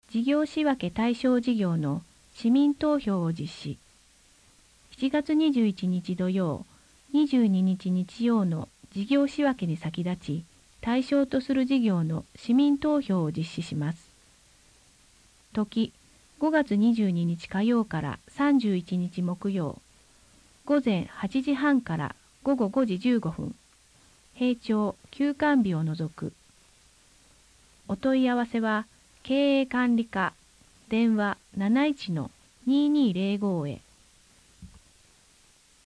事業仕分対象事業の市民投票を実施。7月21日土曜、22日日曜の事業仕分に先立ち、対象とする事業の市民投票を実施します。時、5月22日火曜から31日木曜、午前8時半から午後5時15分、閉庁休館日を除く。お問い合わせは、経営管理課、電話71-2205へ。